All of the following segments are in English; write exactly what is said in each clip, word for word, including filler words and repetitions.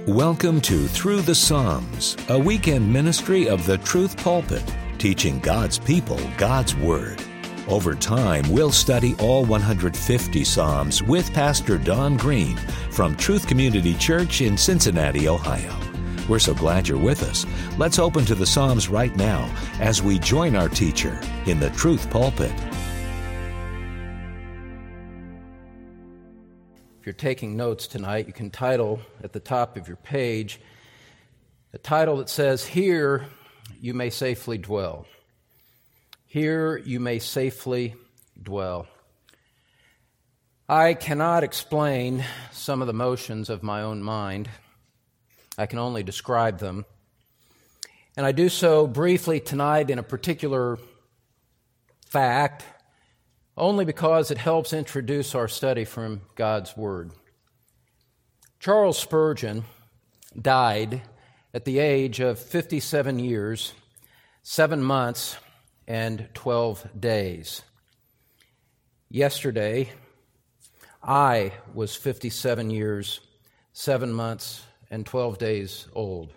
Welcome to Through the Psalms, a weekend ministry of the Truth Pulpit, teaching God's people God's Word. Over time, we'll study all one hundred fifty Psalms with Pastor Don Green from Truth Community Church in Cincinnati, Ohio. We're so glad you're with us. Let's open to the Psalms right now as we join our teacher in the Truth Pulpit. If you're taking notes tonight, you can title at the top of your page a title that says, "Here you may safely dwell." Here you may safely dwell. I cannot explain some of the motions of my own mind. I can only describe them. And I do so briefly tonight in a particular fact, only because it helps introduce our study from God's Word. Charles Spurgeon died at the age of fifty-seven years, seven months, and twelve days. Yesterday, I was fifty-seven years, seven months, and twelve days old.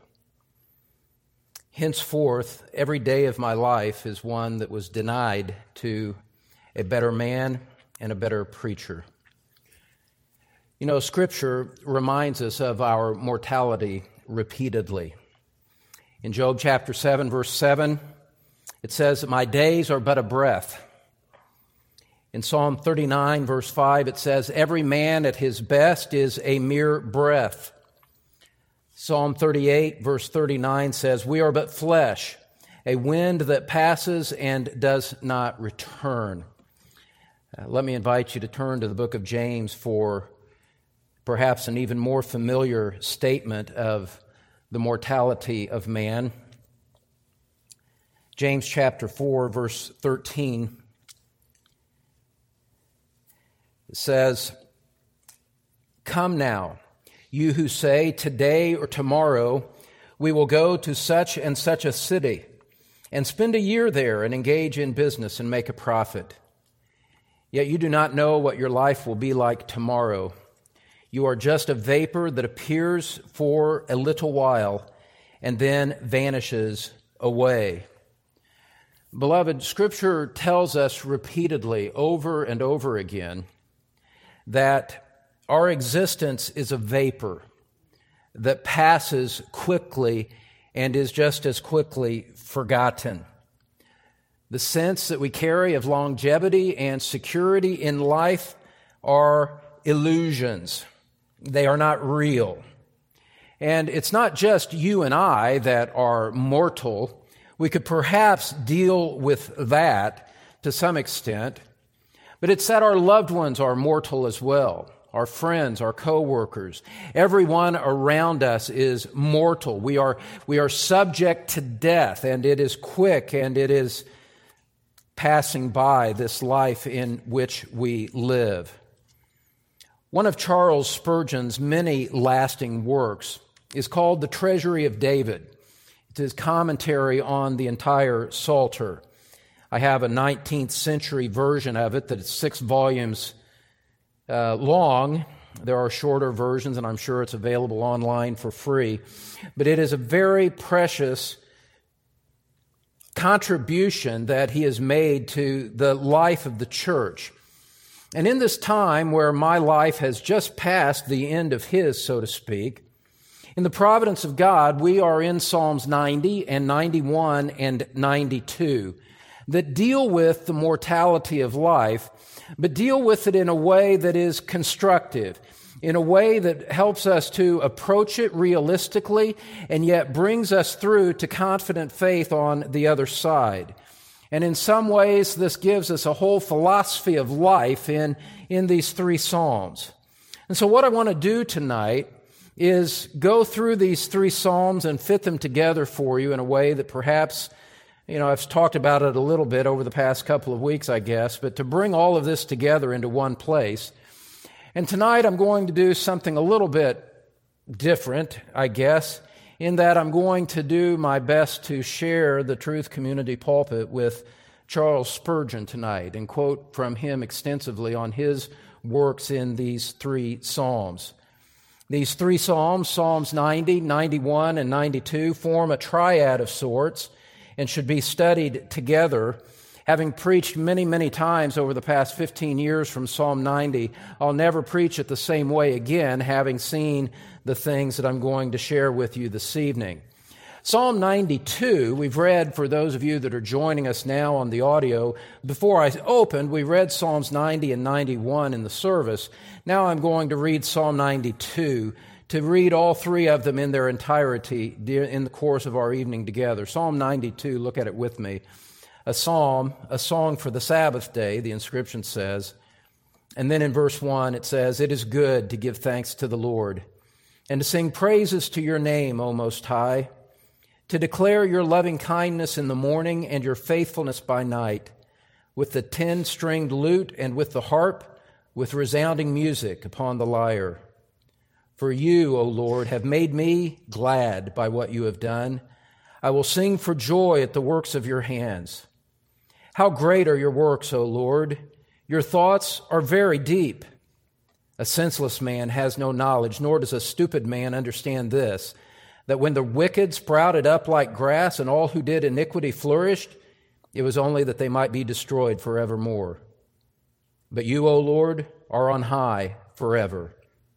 Henceforth, every day of my life is one that was denied to a better man and a better preacher. You know, Scripture reminds us of our mortality repeatedly. In Job chapter seven, verse seven, it says that my days are but a breath. In Psalm thirty-nine, verse five, it says, every man at his best is a mere breath. Psalm thirty-eight, verse thirty-nine says, we are but flesh, a wind that passes and does not return. Uh, let me invite you to turn to the book of James for perhaps an even more familiar statement of the mortality of man. James chapter four, verse thirteen, it says, come now, you who say, today or tomorrow we will go to such and such a city and spend a year there and engage in business and make a profit. Yet you do not know what your life will be like tomorrow. You are just a vapor that appears for a little while and then vanishes away. Beloved, Scripture tells us repeatedly, over and over again, that our existence is a vapor that passes quickly and is just as quickly forgotten. The sense that we carry of longevity and security in life are illusions. They are not real. And it's not just you and I that are mortal. We could perhaps deal with that to some extent, but it's that our loved ones are mortal as well. Our friends, our co-workers, everyone around us is mortal. We are, we are subject to death, and it is quick, and it is passing by, this life in which we live. One of Charles Spurgeon's many lasting works is called The Treasury of David. It's his commentary on the entire Psalter. I have a nineteenth century version of it that is six volumes uh, long. There are shorter versions, and I'm sure it's available online for free. But it is a very precious contribution that he has made to the life of the church. And in this time where my life has just passed the end of his, so to speak, in the providence of God, we are in Psalms ninety and ninety-one and ninety-two that deal with the mortality of life, but deal with it in a way that is constructive, in a way that helps us to approach it realistically and yet brings us through to confident faith on the other side. And in some ways, this gives us a whole philosophy of life in, in these three Psalms. And so what I want to do tonight is go through these three Psalms and fit them together for you in a way that perhaps, you know, I've talked about it a little bit over the past couple of weeks, I guess, but to bring all of this together into one place. And tonight I'm going to do something a little bit different, I guess, in that I'm going to do my best to share the Truth Community Pulpit with Charles Spurgeon tonight and quote from him extensively on his works in these three Psalms. These three Psalms, Psalms ninety, ninety-one, and ninety-two, form a triad of sorts and should be studied together. Having preached many, many times over the past fifteen years from Psalm ninety, I'll never preach it the same way again, having seen the things that I'm going to share with you this evening. Psalm ninety-two, we've read, for those of you that are joining us now on the audio, before I opened, we read Psalms ninety and ninety-one in the service. Now I'm going to read Psalm ninety-two, to read all three of them in their entirety in the course of our evening together. Psalm ninety-two, look at it with me. A psalm, a song for the Sabbath day, the inscription says. And then in verse one it says, "It is good to give thanks to the Lord, and to sing praises to your name, O Most High, to declare your loving kindness in the morning and your faithfulness by night, with the ten-stringed lute and with the harp, with resounding music upon the lyre. For you, O Lord, have made me glad by what you have done. I will sing for joy at the works of your hands. How great are your works, O Lord! Your thoughts are very deep. A senseless man has no knowledge, nor does a stupid man understand this, that when the wicked sprouted up like grass and all who did iniquity flourished, it was only that they might be destroyed forevermore. But you, O Lord, are on high forever.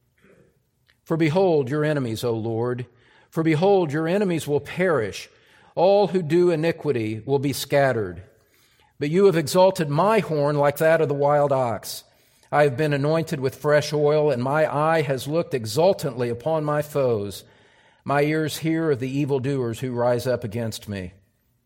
For behold your enemies, O Lord, for behold your enemies will perish. All who do iniquity will be scattered. But you have exalted my horn like that of the wild ox. I have been anointed with fresh oil, and my eye has looked exultantly upon my foes. My ears hear of the evildoers who rise up against me.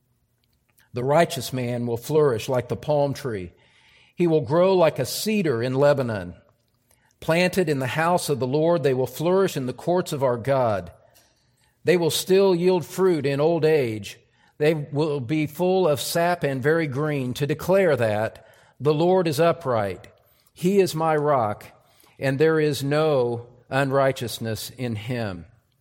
The righteous man will flourish like the palm tree. He will grow like a cedar in Lebanon. Planted in the house of the Lord, they will flourish in the courts of our God. They will still yield fruit in old age. They will be full of sap and very green, to declare that the Lord is upright. He is my rock, and there is no unrighteousness in him."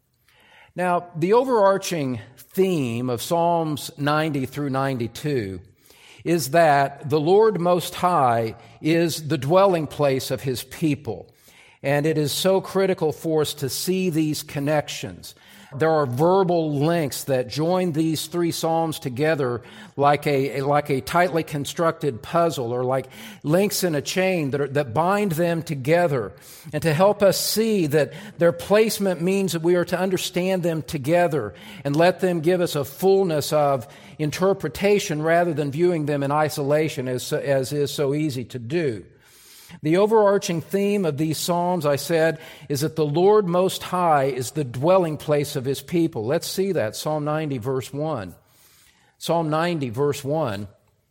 Now, the overarching theme of Psalms ninety through ninety-two is that the Lord Most High is the dwelling place of his people. And it is so critical for us to see these connections. There are verbal links that join these three psalms together like a, like a tightly constructed puzzle, or like links in a chain that, are, that bind them together. And to help us see that their placement means that we are to understand them together and let them give us a fullness of interpretation rather than viewing them in isolation, as, as is so easy to do. The overarching theme of these Psalms, I said, is that the Lord Most High is the dwelling place of his people. Let's see that. Psalm ninety, verse one. Psalm ninety, verse one.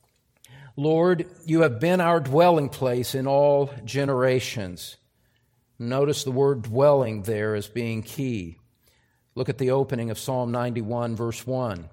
"Lord, you have been our dwelling place in all generations." Notice the word dwelling there as being key. Look at the opening of Psalm ninety-one, verse one.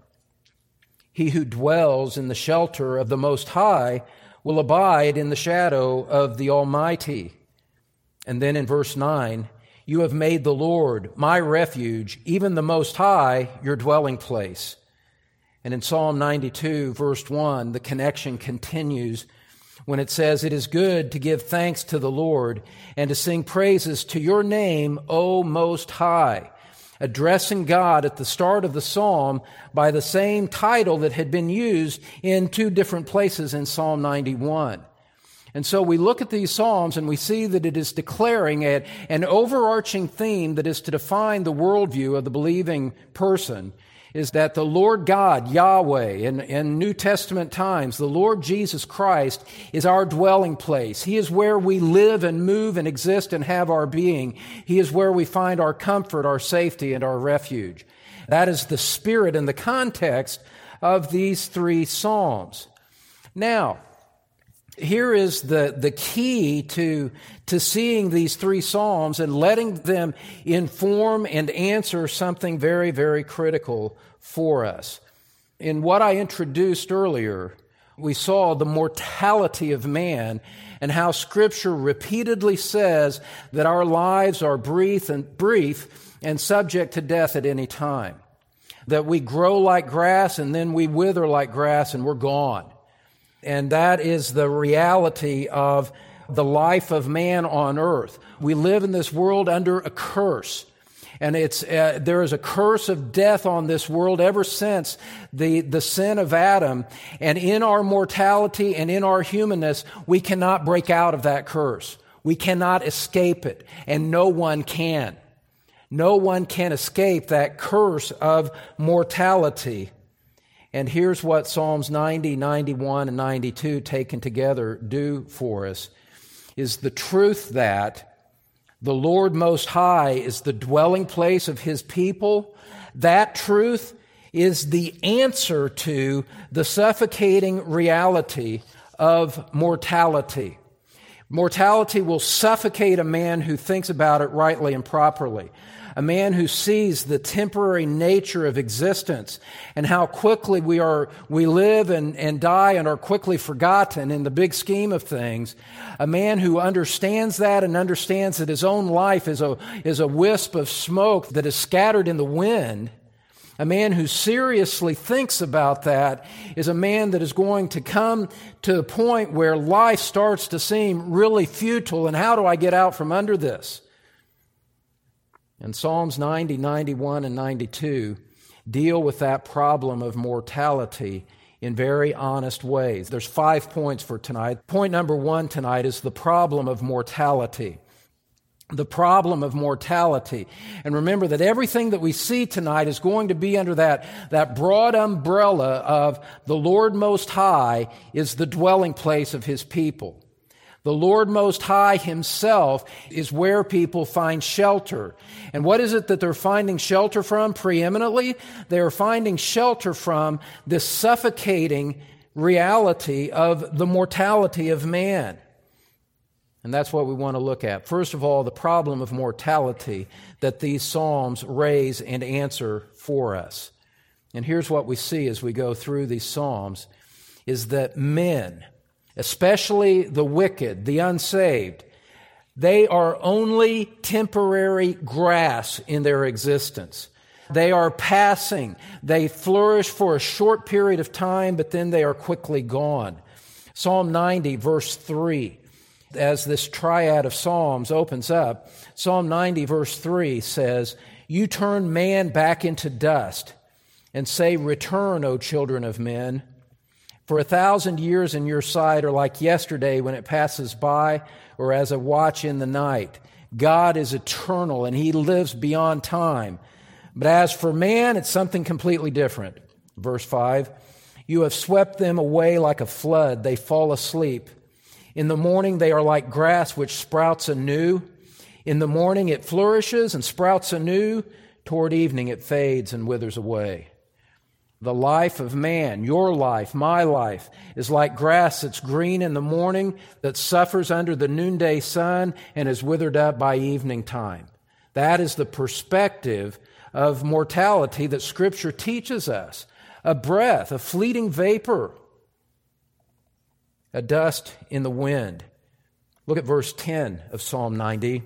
"He who dwells in the shelter of the Most High will abide in the shadow of the Almighty." And then in verse nine, "You have made the Lord my refuge, even the Most High, your dwelling place." And in Psalm ninety-two, verse one, the connection continues when it says, "It is good to give thanks to the Lord and to sing praises to your name, O Most High," addressing God at the start of the psalm by the same title that had been used in two different places in Psalm ninety-one. And so we look at these psalms and we see that it is declaring a, an overarching theme that is to define the worldview of the believing person, is that the Lord God, Yahweh, in, in New Testament times, the Lord Jesus Christ is our dwelling place. He is where we live and move and exist and have our being. He is where we find our comfort, our safety, and our refuge. That is the spirit and the context of these three Psalms. Now, here is the, the key to, to seeing these three Psalms and letting them inform and answer something very, very critical for us. In what I introduced earlier, we saw the mortality of man and how Scripture repeatedly says that our lives are brief and brief and subject to death at any time. That we grow like grass and then we wither like grass and we're gone. And that is the reality of the life of man on earth. We live in this world under a curse. And it's uh, there is a curse of death on this world ever since the, the sin of Adam. And in our mortality and in our humanness, we cannot break out of that curse. We cannot escape it. And no one can. No one can escape that curse of mortality. And here's what Psalms ninety, ninety-one, and ninety-two taken together do for us, is the truth that the Lord Most High is the dwelling place of His people. That truth is the answer to the suffocating reality of mortality. Mortality will suffocate a man who thinks about it rightly and properly. A man who sees the temporary nature of existence and how quickly we are, we live and, and die and are quickly forgotten in the big scheme of things. A man who understands that and understands that his own life is a, is a wisp of smoke that is scattered in the wind. A man who seriously thinks about that is a man that is going to come to a point where life starts to seem really futile, and how do I get out from under this? And Psalms ninety, ninety-one, and ninety-two deal with that problem of mortality in very honest ways. There's five points for tonight. Point number one tonight is the problem of mortality. The problem of mortality. And remember that everything that we see tonight is going to be under that, that broad umbrella of the Lord Most High is the dwelling place of His people. The Lord Most High Himself is where people find shelter. And what is it that they're finding shelter from preeminently? They are finding shelter from this suffocating reality of the mortality of man. And that's what we want to look at. First of all, the problem of mortality that these Psalms raise and answer for us. And here's what we see as we go through these Psalms, is that men, especially the wicked, the unsaved, they are only temporary grass in their existence. They are passing. They flourish for a short period of time, but then they are quickly gone. Psalm ninety, verse three, as this triad of Psalms opens up, Psalm ninety, verse three says, "You turn man back into dust and say, 'Return, O children of men.' For a thousand years in your sight are like yesterday when it passes by, or as a watch in the night. God is eternal, and He lives beyond time. But as for man, it's something completely different." Verse five, "You have swept them away like a flood. They fall asleep. In the morning they are like grass which sprouts anew. In the morning it flourishes and sprouts anew. Toward evening it fades and withers away." The life of man, your life, my life, is like grass that's green in the morning, that suffers under the noonday sun, and is withered up by evening time. That is the perspective of mortality that Scripture teaches us. A breath, a fleeting vapor, a dust in the wind. Look at verse ten of Psalm ninety.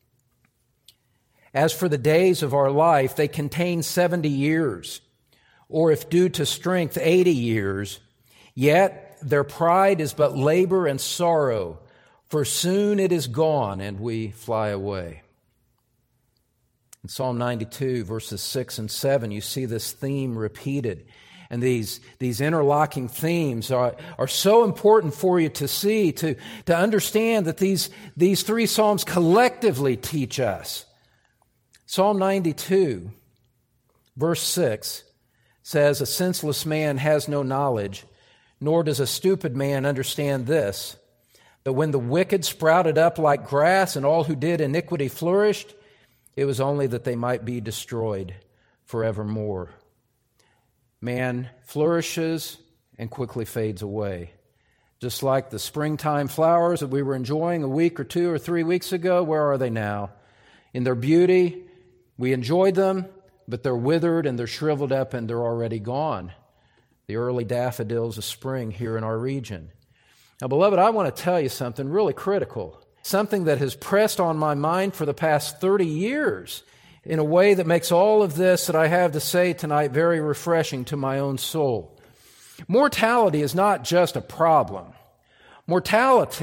"As for the days of our life, they contain seventy years. Or if due to strength, eighty years. Yet their pride is but labor and sorrow, for soon it is gone and we fly away." In Psalm ninety-two, verses six and seven, you see this theme repeated. And these, these interlocking themes are, are so important for you to see, to, to understand that these, these three Psalms collectively teach us. Psalm ninety-two, verse six, says, "A senseless man has no knowledge, nor does a stupid man understand this, that when the wicked sprouted up like grass and all who did iniquity flourished, it was only that they might be destroyed forevermore." Man flourishes and quickly fades away. Just like the springtime flowers that we were enjoying a week or two or three weeks ago, where are they now? In their beauty, we enjoyed them, but they're withered and they're shriveled up and they're already gone. The early daffodils of spring here in our region. Now, beloved, I want to tell you something really critical, something that has pressed on my mind for the past thirty years in a way that makes all of this that I have to say tonight very refreshing to my own soul. Mortality is not just a problem. Mortality,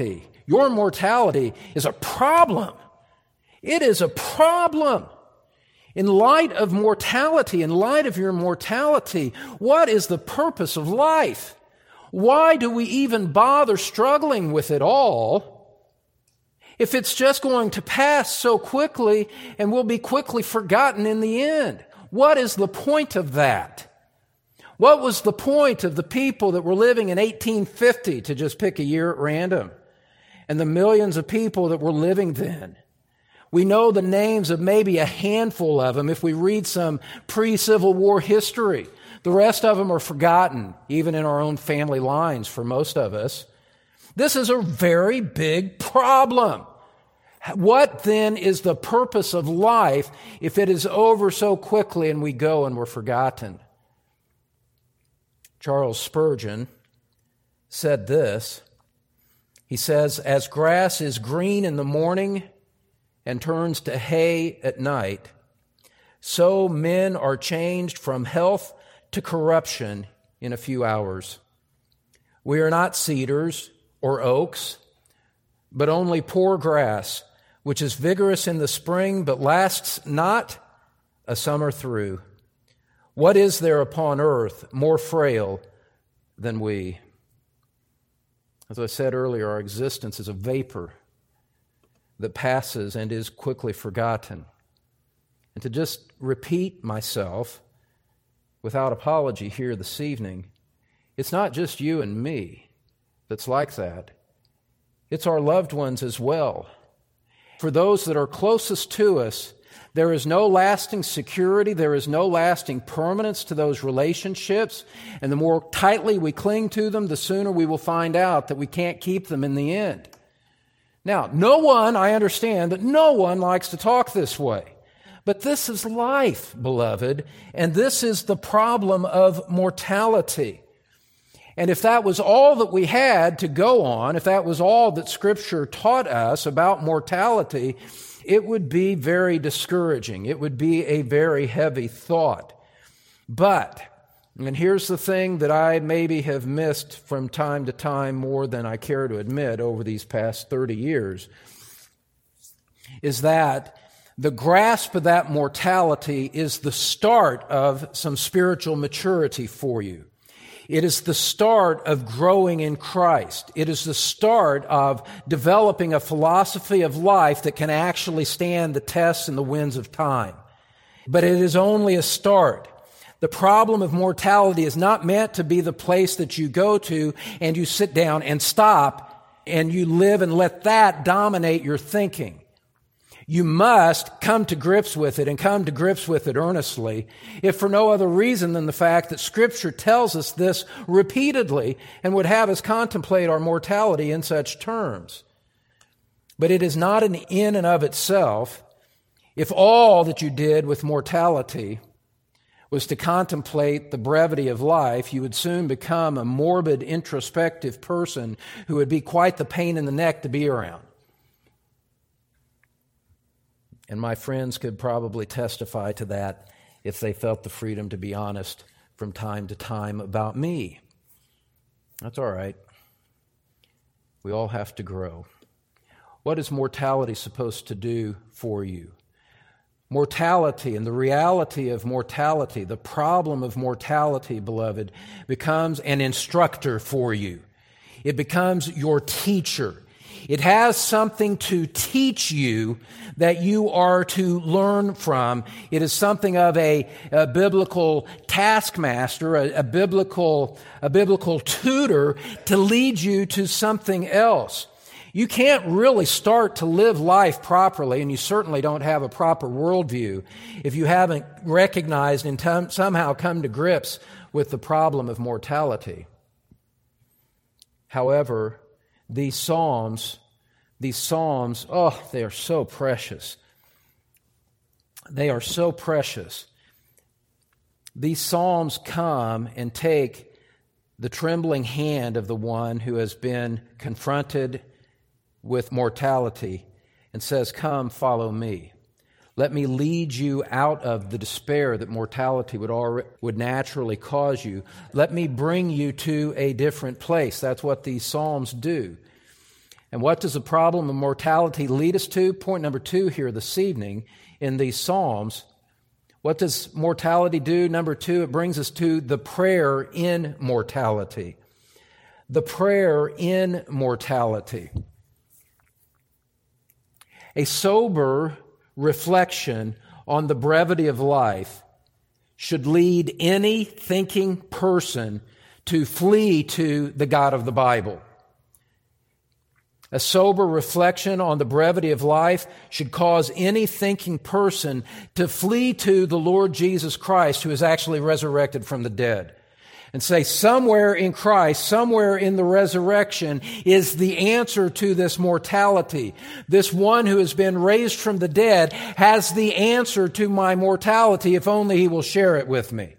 Your mortality is a problem. It is a problem. In light of mortality, in light of your mortality, what is the purpose of life? Why do we even bother struggling with it all if it's just going to pass so quickly and will be quickly forgotten in the end? What is the point of that? What was the point of the people that were living in eighteen fifty, to just pick a year at random, and the millions of people that were living then? We know the names of maybe a handful of them if we read some pre-Civil War history. The rest of them are forgotten, even in our own family lines for most of us. This is a very big problem. What then is the purpose of life if it is over so quickly and we go and we're forgotten? Charles Spurgeon said this. He says, "As grass is green in the morning and turns to hay at night, so men are changed from health to corruption in a few hours. We are not cedars or oaks, but only poor grass, which is vigorous in the spring, but lasts not a summer through. What is there upon earth more frail than we?" As I said earlier, our existence is a vapor that passes and is quickly forgotten. And to just repeat myself without apology here this evening, it's not just you and me that's like that. It's our loved ones as well. For those that are closest to us, there is no lasting security, there is no lasting permanence to those relationships, and the more tightly we cling to them, the sooner we will find out that we can't keep them in the end. Now, no one, I understand that no one likes to talk this way. But this is life, beloved, and this is the problem of mortality. And if that was all that we had to go on, if that was all that Scripture taught us about mortality, it would be very discouraging. It would be a very heavy thought. But, and here's the thing that I maybe have missed from time to time more than I care to admit over these past thirty years, is that the grasp of that mortality is the start of some spiritual maturity for you. It is the start of growing in Christ. It is the start of developing a philosophy of life that can actually stand the tests and the winds of time. But it is only a start. The problem of mortality is not meant to be the place that you go to and you sit down and stop and you live and let that dominate your thinking. You must come to grips with it and come to grips with it earnestly, if for no other reason than the fact that Scripture tells us this repeatedly and would have us contemplate our mortality in such terms. But it is not an in and of itself. If all that you did with mortality was to contemplate the brevity of life, you would soon become a morbid, introspective person who would be quite the pain in the neck to be around. And my friends could probably testify to that if they felt the freedom to be honest from time to time about me. That's all right. We all have to grow. What is mortality supposed to do for you? Mortality and the reality of mortality, the problem of mortality, beloved, becomes an instructor for you. It becomes your teacher. It has something to teach you that you are to learn from. It is something of a, a biblical taskmaster, a, a biblical, a biblical tutor to lead you to something else. You can't really start to live life properly, and you certainly don't have a proper worldview if you haven't recognized and t- somehow come to grips with the problem of mortality. However, these Psalms, these Psalms, oh, they are so precious. They are so precious. These Psalms come and take the trembling hand of the one who has been confronted with mortality and says, "Come, follow me. Let me lead you out of the despair that mortality would already, would naturally cause you. Let me bring you to a different place." That's what these Psalms do. And what does the problem of mortality lead us to? Point number two here this evening in these Psalms. What does mortality do? Number two, it brings us to the prayer in mortality. The prayer in mortality. A sober reflection on the brevity of life should lead any thinking person to flee to the God of the Bible. A sober reflection on the brevity of life should cause any thinking person to flee to the Lord Jesus Christ, who is actually resurrected from the dead, and say, somewhere in Christ, somewhere in the resurrection is the answer to this mortality. This one who has been raised from the dead has the answer to my mortality, if only he will share it with me.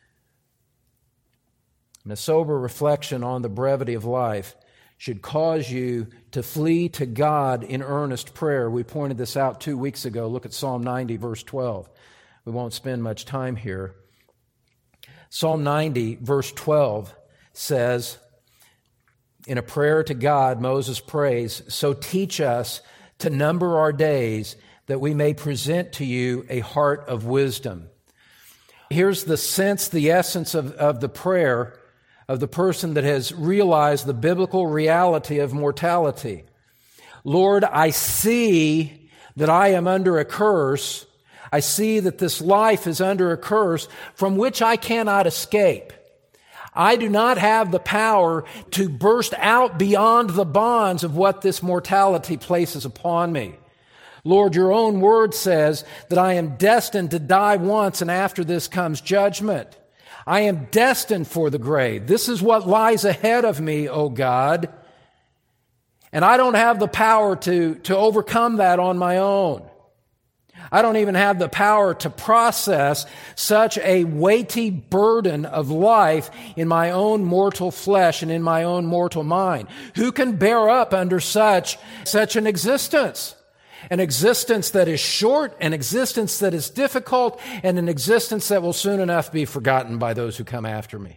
And a sober reflection on the brevity of life should cause you to flee to God in earnest prayer. We pointed this out two weeks ago. Look at Psalm ninety, verse twelve. We won't spend much time here. Psalm ninety, verse twelve says, in a prayer to God, Moses prays, "So teach us to number our days, that we may present to you a heart of wisdom." Here's the sense, the essence of, of the prayer of the person that has realized the biblical reality of mortality. Lord, I see that I am under a curse. I see that this life is under a curse from which I cannot escape. I do not have the power to burst out beyond the bonds of what this mortality places upon me. Lord, your own word says that I am destined to die once, and after this comes judgment. I am destined for the grave. This is what lies ahead of me, O God. And I don't have the power to, to overcome that on my own. I don't even have the power to process such a weighty burden of life in my own mortal flesh and in my own mortal mind. Who can bear up under such, such an existence? An existence that is short, an existence that is difficult, and an existence that will soon enough be forgotten by those who come after me.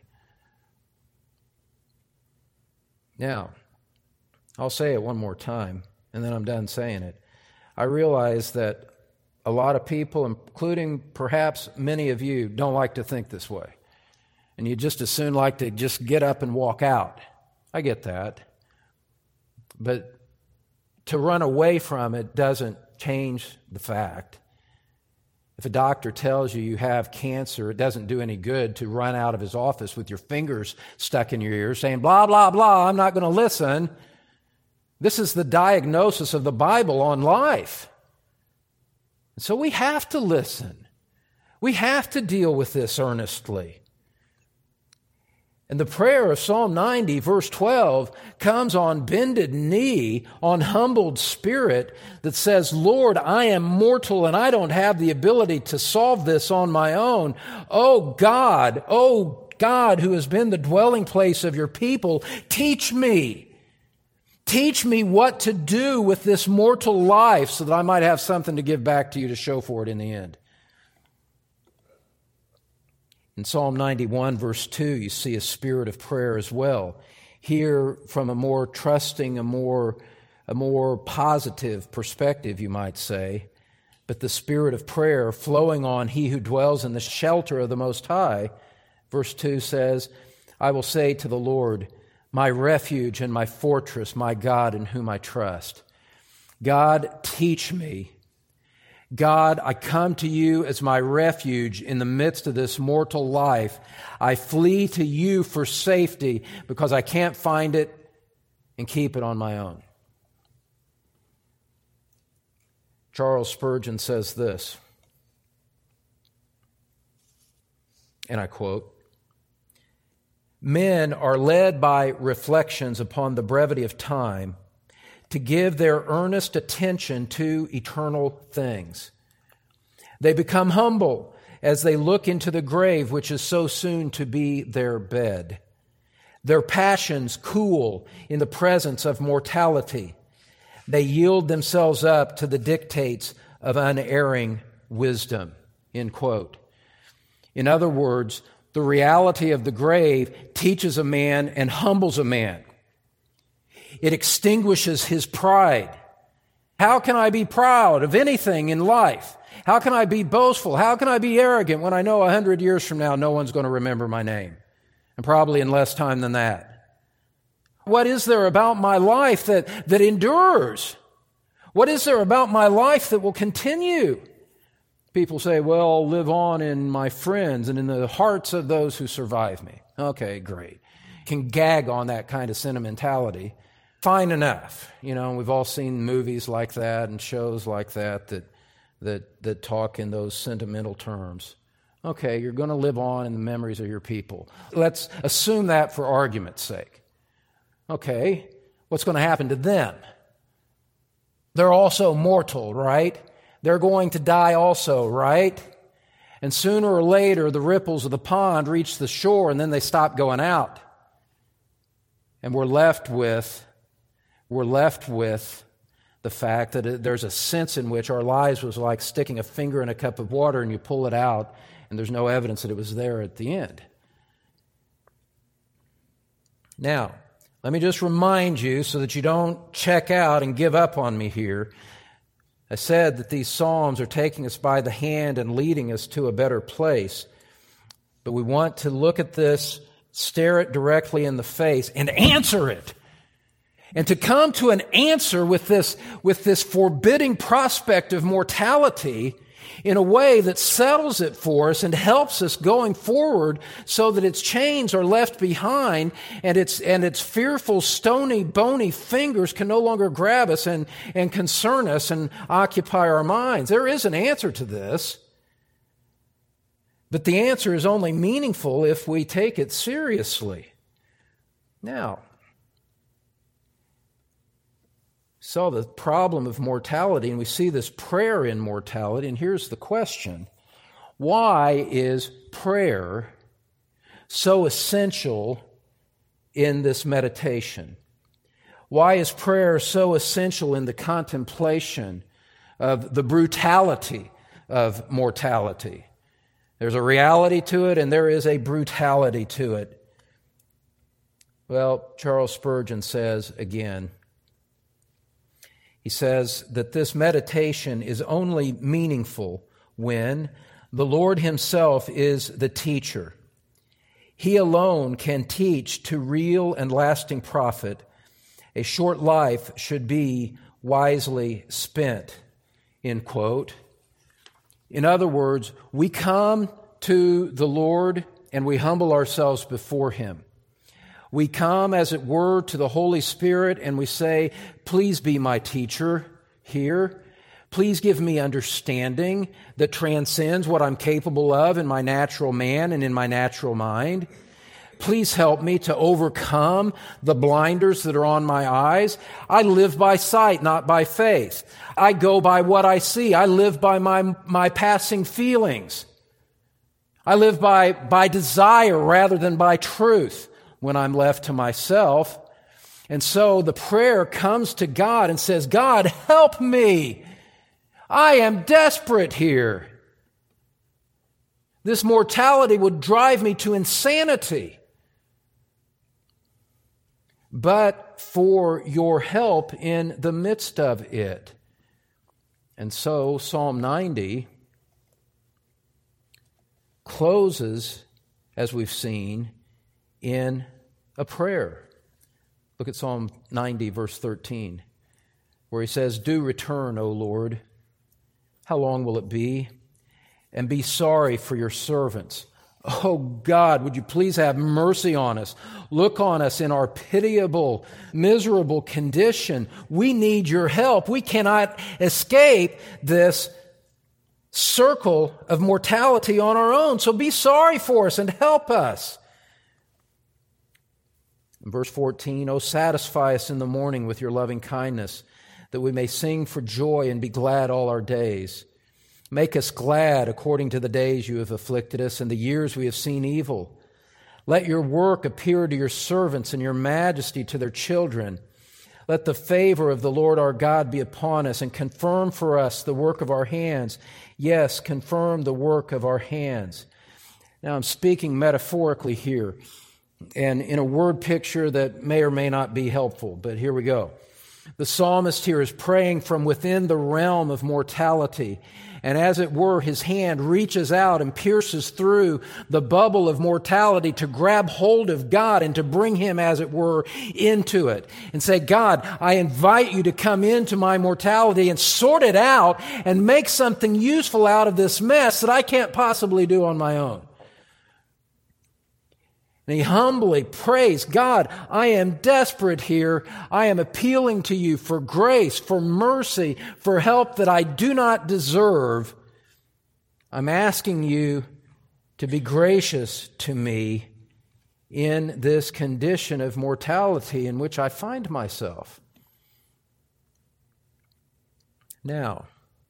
Now, I'll say it one more time, and then I'm done saying it. I realize that a lot of people, including perhaps many of you, don't like to think this way. And you just as soon like to just get up and walk out. I get that. But to run away from it doesn't change the fact. If a doctor tells you you have cancer, it doesn't do any good to run out of his office with your fingers stuck in your ears saying, blah, blah, blah, I'm not going to listen. This is the diagnosis of the Bible on life. So we have to listen. We have to deal with this earnestly. And the prayer of Psalm ninety, verse twelve, comes on bended knee, on humbled spirit that says, Lord, I am mortal and I don't have the ability to solve this on my own. Oh God, oh God, who has been the dwelling place of your people, teach me. Teach me what to do with this mortal life so that I might have something to give back to you to show for it in the end. In Psalm ninety-one, verse two, you see a spirit of prayer as well. Here, from a more trusting, a more, a more positive perspective, you might say, but the spirit of prayer flowing on he who dwells in the shelter of the Most High. Verse two says, I will say to the Lord, my refuge and my fortress, my God in whom I trust. God, teach me. God, I come to you as my refuge in the midst of this mortal life. I flee to you for safety because I can't find it and keep it on my own. Charles Spurgeon says this, and I quote, men are led by reflections upon the brevity of time to give their earnest attention to eternal things. They become humble as they look into the grave, which is so soon to be their bed. Their passions cool in the presence of mortality. They yield themselves up to the dictates of unerring wisdom. End quote. In other words, the reality of the grave teaches a man and humbles a man. it extinguishes his pride. How can I be proud of anything in life? How can I be boastful? How can I be arrogant when I know a hundred years from now no one's going to remember my name? And probably in less time than that. What is there about my life that, that endures? What is there about my life that will continue? People say, well, I'll live on in my friends and in the hearts of those who survive me. Okay, great. Can gag on that kind of sentimentality. Fine enough. You know, we've all seen movies like that and shows like that that that that talk in those sentimental terms. Okay, you're going to live on in the memories of your people. Let's assume that for argument's sake. Okay, what's going to happen to them? They're also mortal, right? They're going to die also, right? And sooner or later, the ripples of the pond reach the shore, and then they stop going out. And we're left with, we're left with the fact that there's a sense in which our lives was like sticking a finger in a cup of water, and you pull it out, and there's no evidence that it was there at the end. Now, let me just remind you so that you don't check out and give up on me here. I said that these Psalms are taking us by the hand and leading us to a better place. But we want to look at this, stare it directly in the face, and answer it. And to come to an answer with this, with this forbidding prospect of mortality in a way that settles it for us and helps us going forward so that its chains are left behind and its, and its fearful, stony, bony fingers can no longer grab us and, and concern us and occupy our minds. There is an answer to this, but the answer is only meaningful if we take it seriously. Now, saw the problem of mortality, and we see this prayer in mortality, and here's the question. Why is prayer so essential in this meditation? Why is prayer so essential in the contemplation of the brutality of mortality? There's a reality to it, and there is a brutality to it. Well, Charles Spurgeon says again, he says that this meditation is only meaningful when the Lord Himself is the teacher. He alone can teach to real and lasting profit. A short life should be wisely spent, end quote. In other words, we come to the Lord and we humble ourselves before Him. We come, as it were, to the Holy Spirit and we say, please be my teacher here. Please give me understanding that transcends what I'm capable of in my natural man and in my natural mind. Please help me to overcome the blinders that are on my eyes. I live by sight, not by faith. I go by what I see. I live by my, my passing feelings. I live by, by desire rather than by truth when I'm left to myself. And so the prayer comes to God and says, God, help me. I am desperate here. This mortality would drive me to insanity. But for your help in the midst of it. And so Psalm ninety closes, as we've seen, in a prayer. Look at Psalm ninety, verse thirteen, where he says, do return, O Lord. How long will it be? And be sorry for your servants. Oh God, would you please have mercy on us? Look on us in our pitiable, miserable condition. We need your help. We cannot escape this circle of mortality on our own. So be sorry for us and help us. In verse fourteen, oh, satisfy us in the morning with your loving kindness, that we may sing for joy and be glad all our days. Make us glad according to the days you have afflicted us and the years we have seen evil. Let your work appear to your servants and your majesty to their children. Let the favor of the Lord our God be upon us and confirm for us the work of our hands. Yes, confirm the work of our hands. Now I'm speaking metaphorically here. and in a word picture that may or may not be helpful, but here we go. The psalmist here is praying from within the realm of mortality. And as it were, his hand reaches out and pierces through the bubble of mortality to grab hold of God and to bring him, as it were, into it. And say, God, I invite you to come into my mortality and sort it out and make something useful out of this mess that I can't possibly do on my own. And he humbly prays, God, I am desperate here. I am appealing to you for grace, for mercy, for help that I do not deserve. I'm asking you to be gracious to me in this condition of mortality in which I find myself. Now,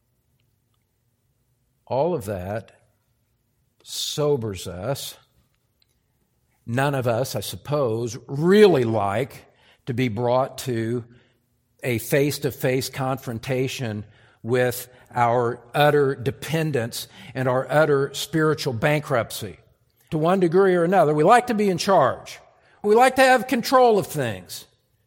all of that sobers us. None of us, I suppose, really like to be brought to a face-to-face confrontation with our utter dependence and our utter spiritual bankruptcy. To one degree or another, we like to be in charge. We like to have control of things.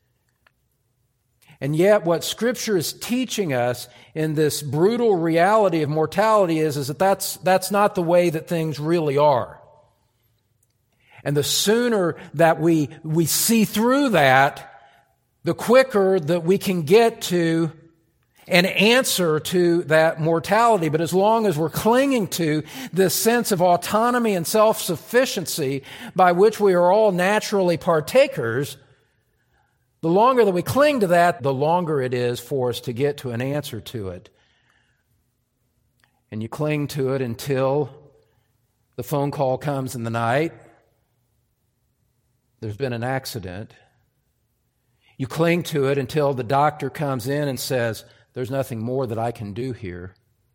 And yet what Scripture is teaching us in this brutal reality of mortality is, is that that's, that's not the way that things really are. And the sooner that we, we see through that, the quicker that we can get to an answer to that mortality. But as long as we're clinging to this sense of autonomy and self-sufficiency by which we are all naturally partakers, the longer that we cling to that, the longer it is for us to get to an answer to it. And you cling to it until the phone call comes in the night. There's been an accident. You cling to it until the doctor comes in and says, there's nothing more that I can do here.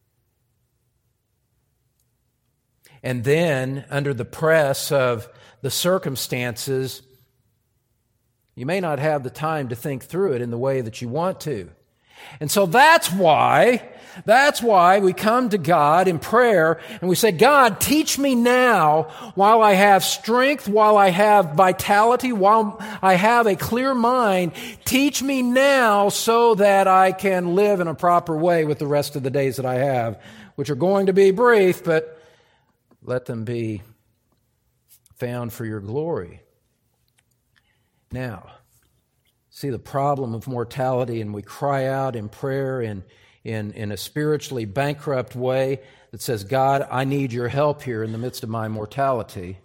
And then, under the press of the circumstances, you may not have the time to think through it in the way that you want to. And so that's why, that's why we come to God in prayer and we say, God, teach me now while I have strength, while I have vitality, while I have a clear mind. Teach me now so that I can live in a proper way with the rest of the days that I have, which are going to be brief, but let them be found for your glory. Now, see the problem of mortality, and we cry out in prayer in, in, in a spiritually bankrupt way that says, God, I need your help here in the midst of my mortality.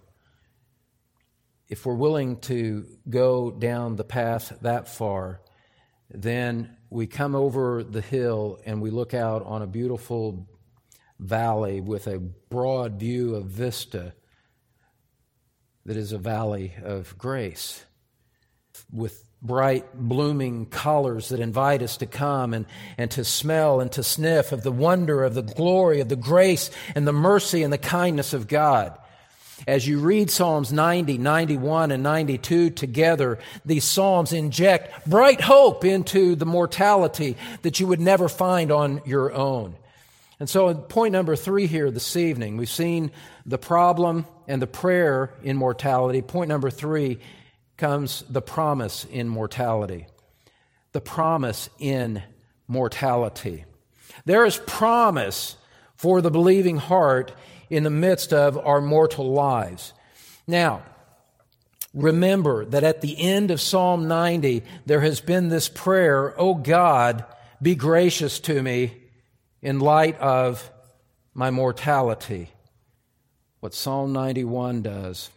If we're willing to go down the path that far, then we come over the hill and we look out on a beautiful valley with a broad view of vista that is a valley of grace, with bright blooming colors that invite us to come and, and to smell and to sniff of the wonder, of the glory, of the grace and the mercy and the kindness of God. As you read Psalms ninety, ninety-one, and ninety-two together, these Psalms inject bright hope into the mortality that you would never find on your own. And so point number three here this evening, we've seen the problem and the prayer in mortality. Point number three comes the promise in mortality. The promise in mortality. There is promise for the believing heart in the midst of our mortal lives. Now, remember that at the end of Psalm ninety, there has been this prayer, "O God, be gracious to me in light of my mortality." What Psalm ninety-one does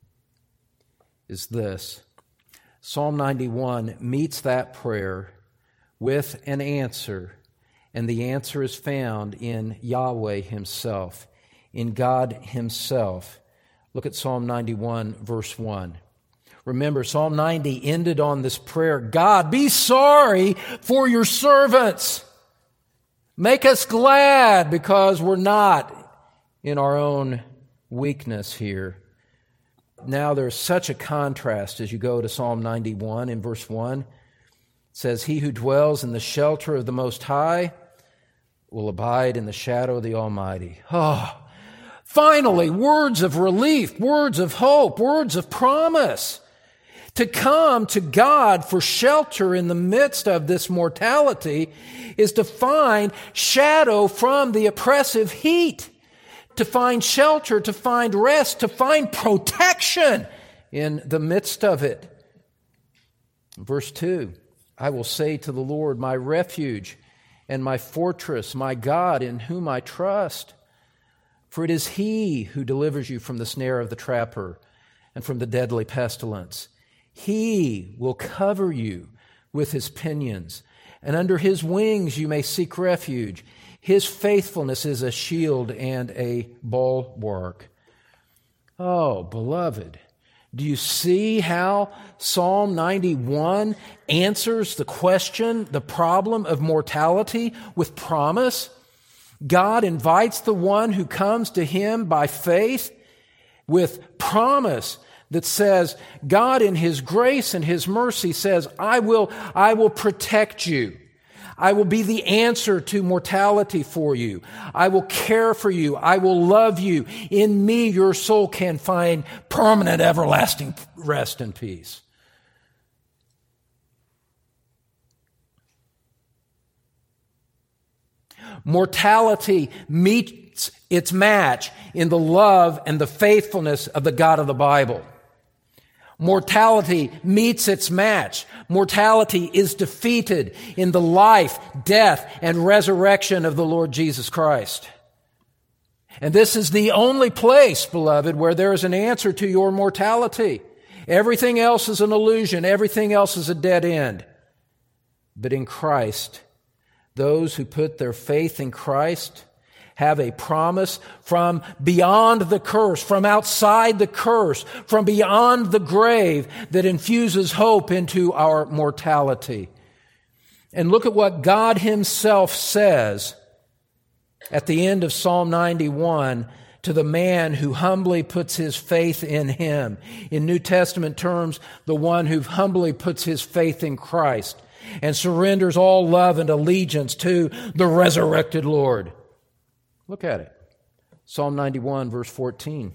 is this. Psalm ninety-one meets that prayer with an answer, and the answer is found in Yahweh Himself, in God Himself. Look at Psalm ninety-one, verse one. Remember, Psalm ninety ended on this prayer, God, be sorry for your servants. Make us glad because we're not in our own weakness here. Now there's such a contrast as you go to Psalm ninety-one in verse one. It says, he who dwells in the shelter of the Most High will abide in the shadow of the Almighty. Oh, Finally, words of relief, words of hope, words of promise. To come to God for shelter in the midst of this mortality is to find shadow from the oppressive heat, to find shelter, to find rest, to find protection in the midst of it. Verse two, I will say to the Lord, my refuge and my fortress, my God in whom I trust. For it is He who delivers you from the snare of the trapper and from the deadly pestilence. He will cover you with His pinions, and under His wings you may seek refuge. His faithfulness is a shield and a bulwark. Oh, beloved, do you see how Psalm ninety-one answers the question, the problem of mortality with promise? God invites the one who comes to Him by faith with promise that says, God in His grace and His mercy says, I will, I will protect you. I will be the answer to mortality for you. I will care for you. I will love you. In me, your soul can find permanent, everlasting rest and peace. Mortality meets its match in the love and the faithfulness of the God of the Bible. Mortality meets its match. Mortality is defeated in the life, death, and resurrection of the Lord Jesus Christ. And this is the only place, beloved, where there is an answer to your mortality. Everything else is an illusion. Everything else is a dead end. But in Christ, those who put their faith in Christ have a promise from beyond the curse, from outside the curse, from beyond the grave that infuses hope into our mortality. And look at what God Himself says at the end of Psalm ninety-one to the man who humbly puts his faith in Him. In New Testament terms, the one who humbly puts his faith in Christ and surrenders all love and allegiance to the resurrected Lord. Look at it. Psalm ninety-one, verse fourteen.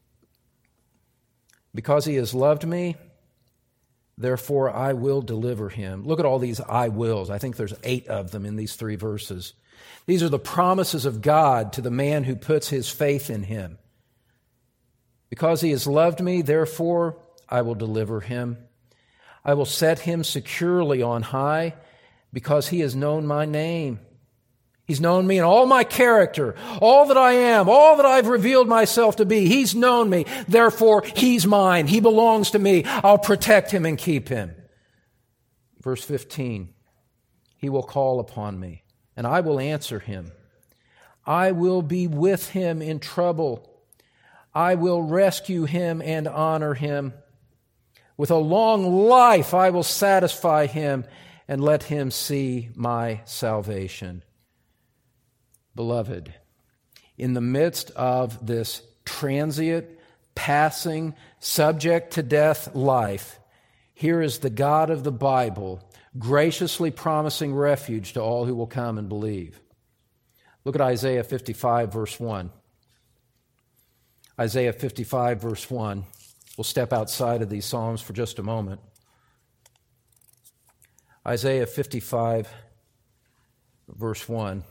Because He has loved me, therefore I will deliver him. Look at all these I wills. I think there's eight of them in these three verses. These are the promises of God to the man who puts his faith in Him. Because He has loved me, therefore I will deliver him. I will set him securely on high, because he has known my name. He's known me and all my character, all that I am, all that I've revealed myself to be. He's known me. Therefore, He's mine. He belongs to me. I'll protect him and keep him. Verse fifteen, He will call upon me, and I will answer him. I will be with him in trouble. I will rescue him and honor him. With a long life I will satisfy him and let him see my salvation. Beloved, in the midst of this transient, passing, subject to death life, here is the God of the Bible graciously promising refuge to all who will come and believe. Look at Isaiah fifty-five, verse one. Isaiah fifty-five, verse one. We'll step outside of these Psalms for just a moment. Isaiah fifty-five, verse one.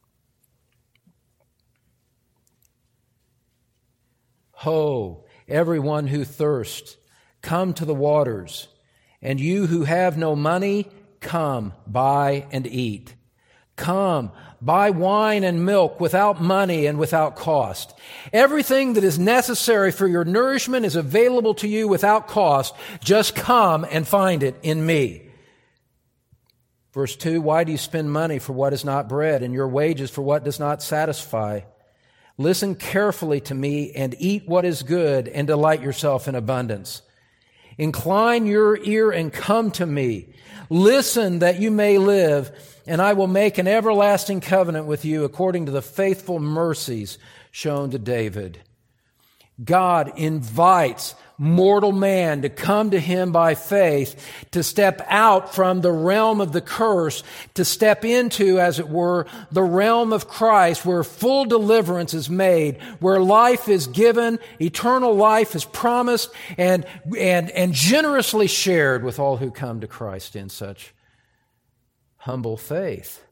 Ho, everyone who thirsts, come to the waters, and you who have no money, come, buy and eat. Come, buy wine and milk without money and without cost. Everything that is necessary for your nourishment is available to you without cost. Just come and find it in me. Verse two, why do you spend money for what is not bread, and your wages for what does not satisfy? Listen carefully to me and eat what is good, and delight yourself in abundance. Incline your ear and come to me. Listen that you may live, and I will make an everlasting covenant with you according to the faithful mercies shown to David. God invites mortal man to come to Him by faith, to step out from the realm of the curse, to step into, as it were, the realm of Christ, where full deliverance is made, where life is given, eternal life is promised, and, and, and generously shared with all who come to Christ in such humble faith.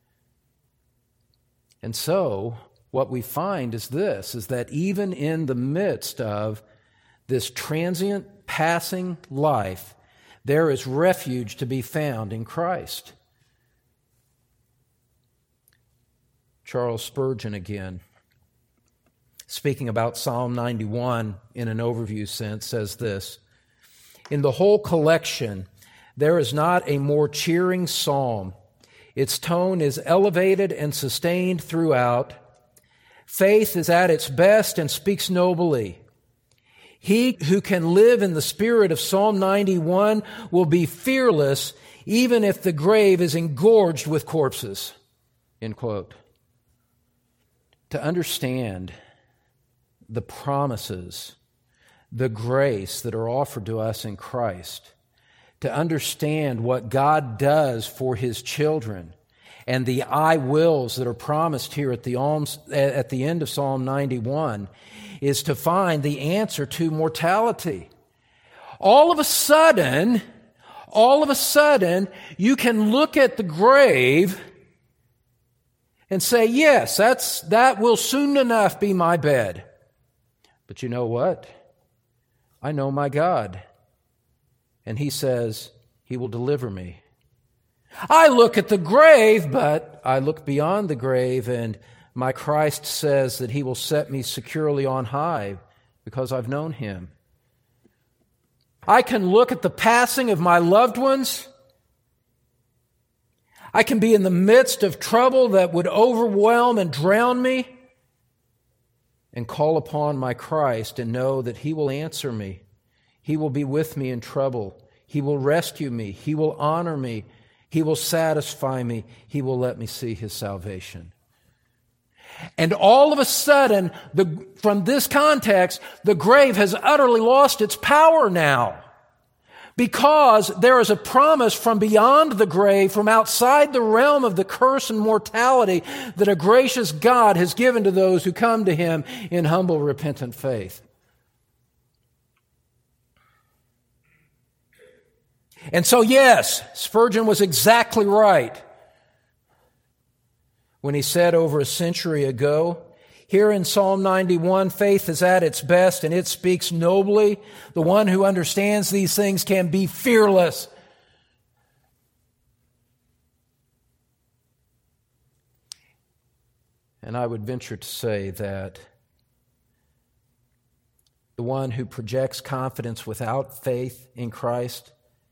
And so, what we find is this, is that even in the midst of this transient, passing life, there is refuge to be found in Christ. Charles Spurgeon again, speaking about Psalm ninety-one in an overview sense, says this: "In the whole collection, there is not a more cheering psalm. Its tone is elevated and sustained throughout. Faith is at its best and speaks nobly. He who can live in the spirit of Psalm ninety-one will be fearless even if the grave is engorged with corpses." End quote. To understand the promises, the grace that are offered to us in Christ, to understand what God does for His children, and the I wills that are promised here at the, alms, at the end of Psalm ninety-one, is to find the answer to mortality. All of a sudden, all of a sudden, you can look at the grave and say, yes, that's, that will soon enough be my bed. But you know what? I know my God. And He says He will deliver me. I look at the grave, but I look beyond the grave, and my Christ says that He will set me securely on high because I've known Him. I can look at the passing of my loved ones. I can be in the midst of trouble that would overwhelm and drown me, and call upon my Christ and know that He will answer me. He will be with me in trouble. He will rescue me. He will honor me. He will satisfy me. He will let me see His salvation. And all of a sudden, the, from this context, the grave has utterly lost its power now. Because there is a promise from beyond the grave, from outside the realm of the curse and mortality, that a gracious God has given to those who come to Him in humble, repentant faith. And so, yes, Spurgeon was exactly right when he said over a century ago, here in Psalm ninety-one, faith is at its best and it speaks nobly. The one who understands these things can be fearless. And I would venture to say that the one who projects confidence without faith in Christ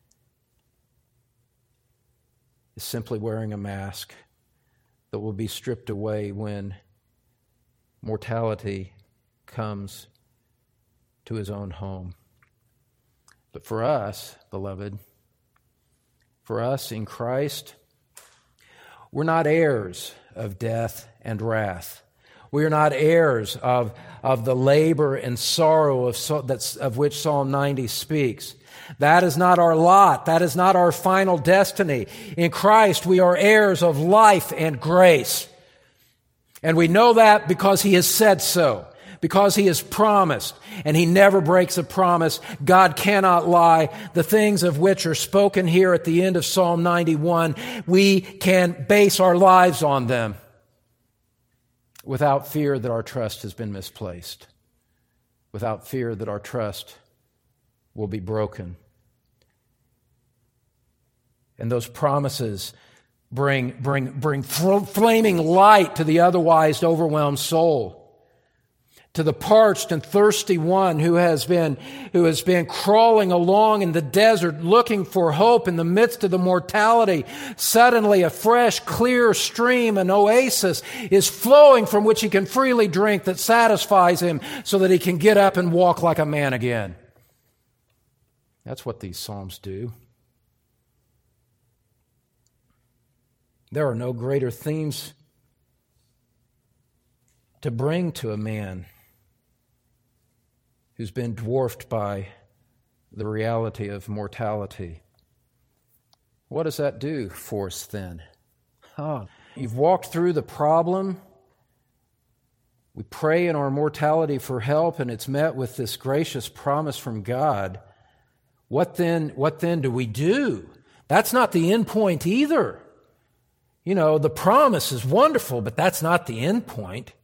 is simply wearing a mask that will be stripped away when mortality comes to his own home. But for us, beloved, for us in Christ, we're not heirs of death and wrath. We are not heirs of, of the labor and sorrow of, so, that's, of which Psalm ninety speaks. That is not our lot. That is not our final destiny. In Christ, we are heirs of life and grace. And we know that because He has said so, because He has promised, and He never breaks a promise. God cannot lie. The things of which are spoken here at the end of Psalm ninety-one, we can base our lives on them without fear that our trust has been misplaced, without fear that our trust will be broken. And those promises bring, bring, bring flaming light to the otherwise overwhelmed soul. To the parched and thirsty one who has been, who has been crawling along in the desert looking for hope in the midst of the mortality, suddenly a fresh, clear stream, an oasis, is flowing from which he can freely drink that satisfies him so that he can get up and walk like a man again. That's what these Psalms do. There are no greater themes to bring to a man who's been dwarfed by the reality of mortality. What does that do for us then? Oh, you've walked through the problem. We pray in our mortality for help, and it's met with this gracious promise from God. What then, what then do we do? That's not the end point either. You know, the promise is wonderful, but that's not the end point.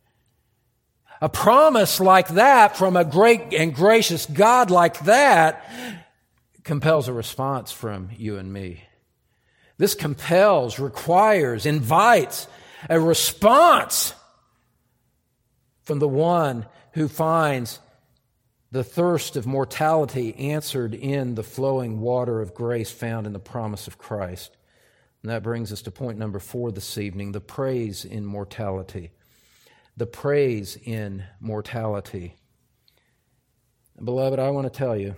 A promise like that from a great and gracious God like that compels a response from you and me. This compels, requires, invites a response from the one who finds the thirst of mortality answered in the flowing water of grace found in the promise of Christ. And that brings us to point number four this evening, the praise in mortality. The praise in mortality. Beloved, I want to tell you,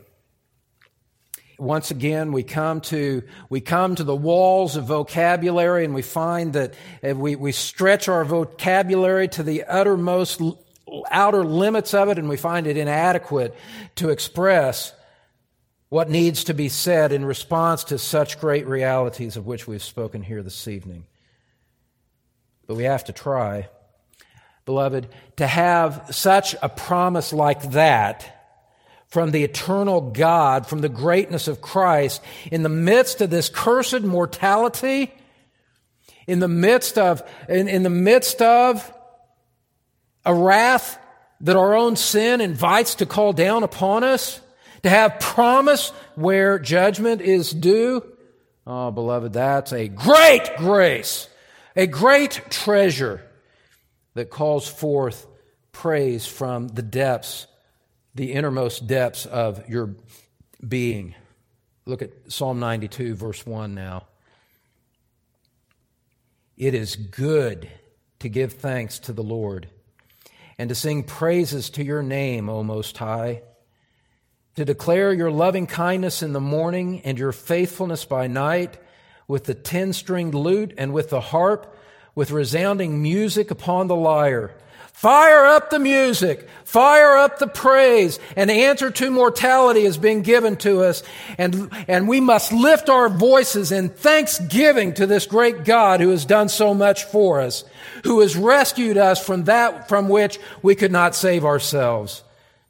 once again, we come to we come to the walls of vocabulary, and we find that we, we stretch our vocabulary to the uttermost outer limits of it, and we find it inadequate to express what needs to be said in response to such great realities of which we've spoken here this evening. But we have to try, beloved, to have such a promise like that from the eternal God, from the greatness of Christ, in the midst of this cursed mortality, in the midst of, in, in the midst of a wrath that our own sin invites to call down upon us, to have promise where judgment is due. Oh, beloved, that's a great grace, a great treasure that calls forth praise from the depths, the innermost depths of your being. Look at Psalm ninety-two, verse one now. It is good to give thanks to the Lord and to sing praises to your name, O Most High, to declare your loving kindness in the morning and your faithfulness by night with the ten-stringed lute and with the harp, with resounding music upon the lyre. Fire up the music, fire up the praise. An answer to mortality is being given to us, and, and we must lift our voices in thanksgiving to this great God who has done so much for us, who has rescued us from that from which we could not save ourselves.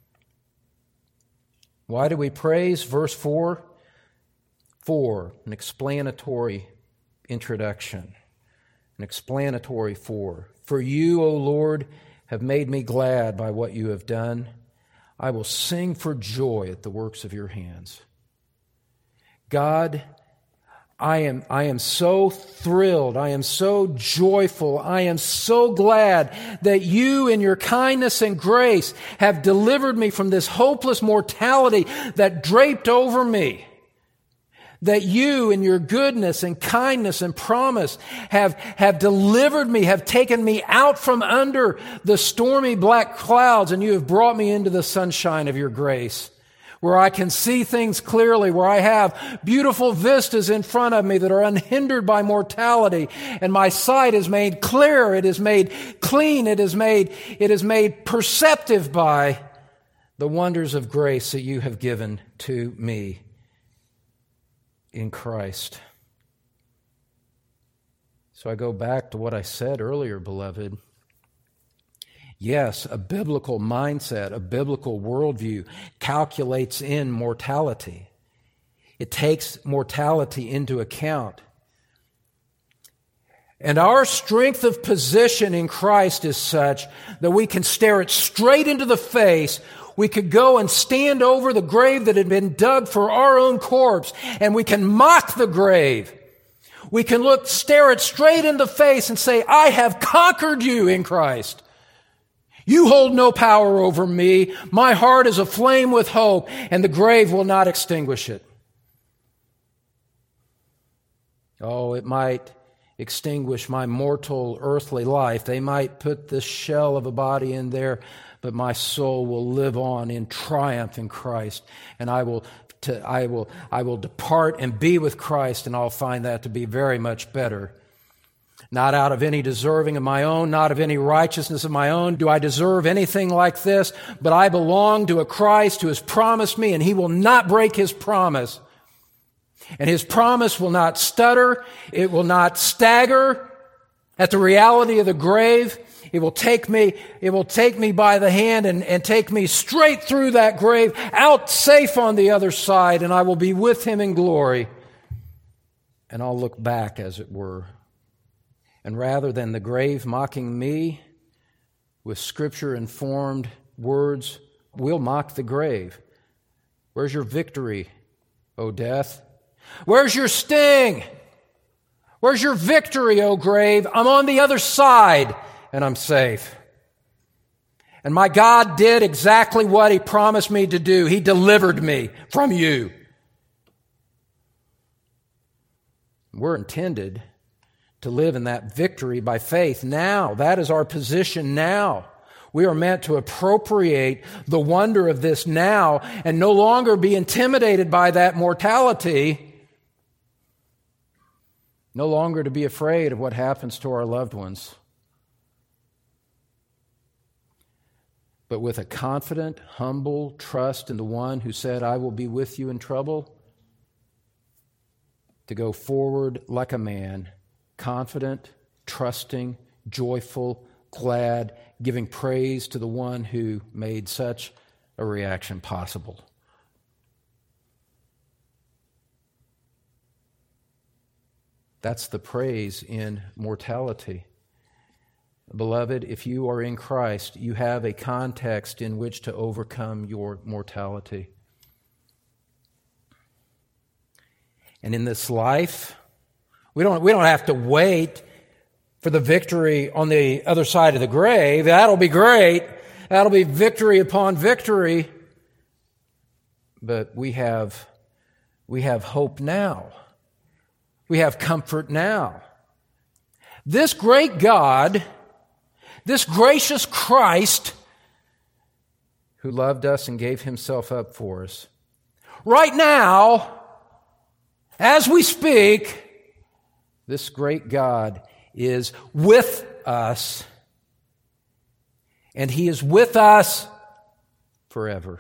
Why do we praise? Verse four. Four, an explanatory introduction. An explanatory four. For you, O Lord, have made me glad by what you have done. I will sing for joy at the works of your hands. God, I am, I am so thrilled. I am so joyful. I am so glad that you in your kindness and grace have delivered me from this hopeless mortality that draped over me. That you in your goodness and kindness and promise have, have delivered me, have taken me out from under the stormy black clouds, and you have brought me into the sunshine of your grace, where I can see things clearly, where I have beautiful vistas in front of me that are unhindered by mortality, and my sight is made clear, it is made clean, it is made, it is made perceptive by the wonders of grace that you have given to me in Christ. So I go back to what I said earlier, beloved. Yes, a biblical mindset, a biblical worldview calculates in mortality. It takes mortality into account. And our strength of position in Christ is such that we can stare it straight into the face. We could go and stand over the grave that had been dug for our own corpse, and we can mock the grave. We can look, stare it straight in the face and say, I have conquered you in Christ. You hold no power over me. My heart is aflame with hope, and the grave will not extinguish it. Oh, it might extinguish my mortal earthly life. They might put this shell of a body in there, but my soul will live on in triumph in Christ, and I will, to, I will, I will depart and be with Christ, and I'll find that to be very much better Not out of any deserving of my own, not of any righteousness of my own do I deserve anything like this, but I belong to a Christ who has promised me, and He will not break His promise. And His promise will not stutter. It will not stagger at the reality of the grave. It will take me, it will take me by the hand and, and take me straight through that grave, out safe on the other side, and I will be with Him in glory. And I'll look back, as it were. And rather than the grave mocking me with Scripture-informed words, we'll mock the grave. Where's your victory, O death? Where's your sting? Where's your victory, O grave? I'm on the other side, and I'm safe. And my God did exactly what He promised me to do. He delivered me from you. We're intended to live in that victory by faith now. That is our position now. We are meant to appropriate the wonder of this now and no longer be intimidated by that mortality. No longer to be afraid of what happens to our loved ones. But with a confident, humble trust in the one who said, I will be with you in trouble, to go forward like a man, confident, trusting, joyful, glad, giving praise to the one who made such a reaction possible. That's the praise in mortality. Beloved, if you are in Christ, you have a context in which to overcome your mortality. And in this life, we don't, we don't have to wait for the victory on the other side of the grave. That'll be great. That'll be victory upon victory. But we have, we have hope now. We have comfort now. This great God, this gracious Christ, who loved us and gave Himself up for us, right now, as we speak, this great God is with us, and He is with us forever.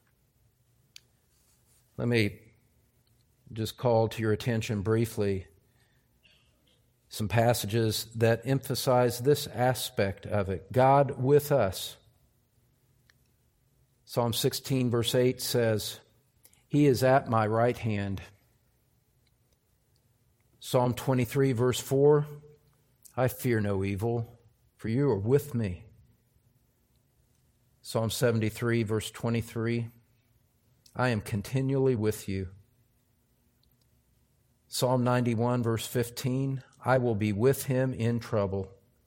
Let me just call to your attention briefly some passages that emphasize this aspect of it. God with us. Psalm sixteen, verse eight says, He is at my right hand. Psalm twenty-three, verse four, I fear no evil, for you are with me. Psalm seventy-three, verse twenty-three, I am continually with you. Psalm ninety-one, verse fifteen, I will be with him in trouble.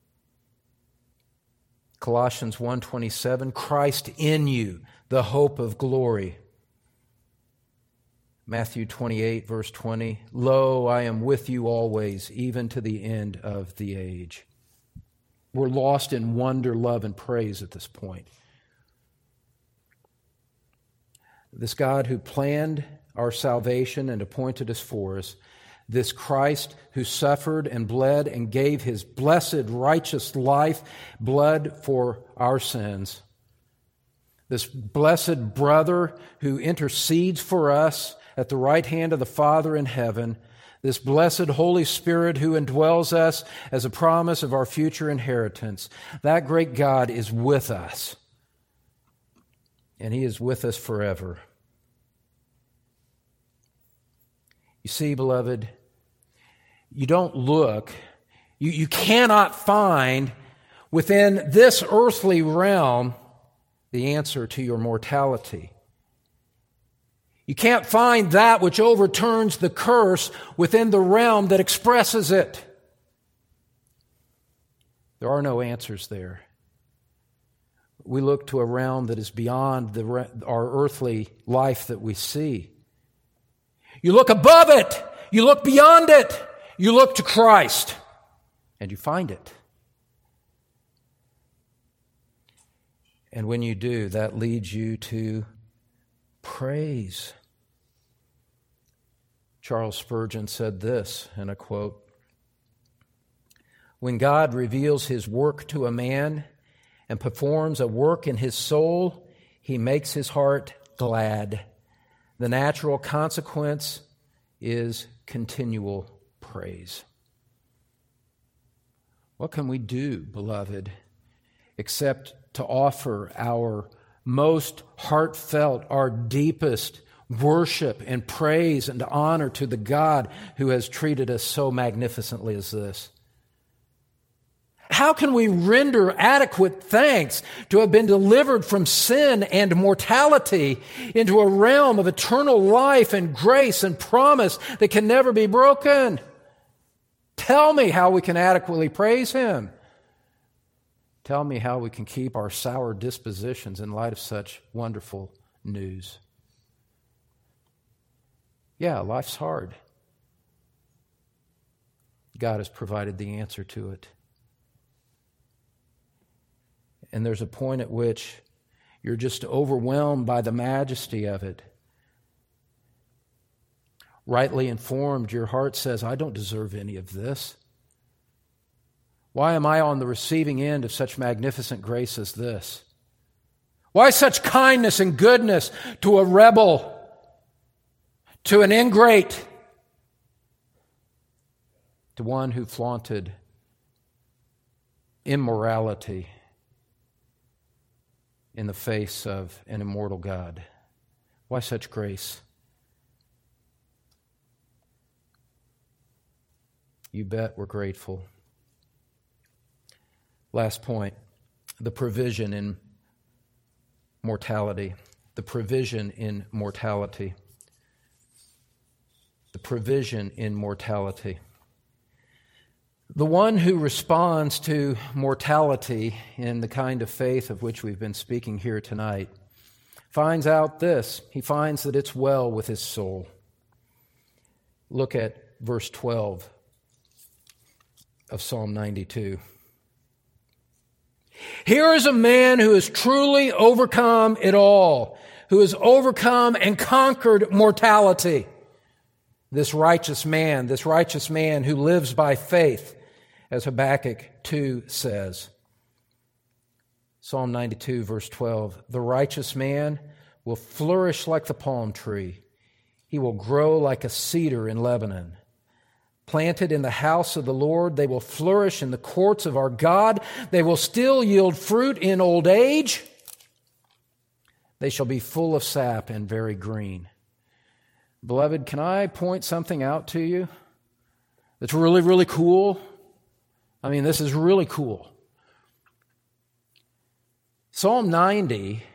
Colossians one twenty-seven, Christ in you, the hope of glory. Matthew twenty-eight, verse twenty, Lo, I am with you always, even to the end of the age. We're lost in wonder, love, and praise at this point. This God who planned our salvation and appointed us for us, this Christ who suffered and bled and gave His blessed, righteous life, blood for our sins. This blessed brother who intercedes for us at the right hand of the Father in heaven, this blessed Holy Spirit who indwells us as a promise of our future inheritance. That great God is with us, and He is with us forever. You see, beloved, you don't look, you, you cannot find within this earthly realm the answer to your mortality. You can't find that which overturns the curse within the realm that expresses it. There are no answers there. We look to a realm that is beyond the, our earthly life that we see. You look above it. You look beyond it. You look to Christ, and you find it. And when you do, that leads you to praise. Charles Spurgeon said this, and I quote, When God reveals his work to a man and performs a work in his soul, he makes his heart glad. The natural consequence is continual praise. What can we do, beloved, except to offer our most heartfelt, our deepest worship and praise and honor to the God who has treated us so magnificently as this? How can we render adequate thanks to have been delivered from sin and mortality into a realm of eternal life and grace and promise that can never be broken? Tell me how we can adequately praise him. Tell me how we can keep our sour dispositions in light of such wonderful news. Yeah, life's hard. God has provided the answer to it. And there's a point at which you're just overwhelmed by the majesty of it. Rightly informed, your heart says, I don't deserve any of this. Why am I on the receiving end of such magnificent grace as this? Why such kindness and goodness to a rebel, to an ingrate, to one who flaunted immorality in the face of an immortal God? Why such grace? You bet we're grateful. Last point, the provision in mortality. The provision in mortality. The provision in mortality. The one who responds to mortality in the kind of faith of which we've been speaking here tonight finds out this. He finds that it's well with his soul. Look at verse twelve of Psalm ninety-two. Here is a man who has truly overcome it all, who has overcome and conquered mortality. This righteous man, this righteous man who lives by faith, as Habakkuk two says. Psalm ninety-two, verse twelve, the righteous man will flourish like the palm tree. He will grow like a cedar in Lebanon. Planted in the house of the Lord, they will flourish in the courts of our God. They will still yield fruit in old age. They shall be full of sap and very green. Beloved, can I point something out to you that's really, really cool? I mean, this is really cool. Psalm ninety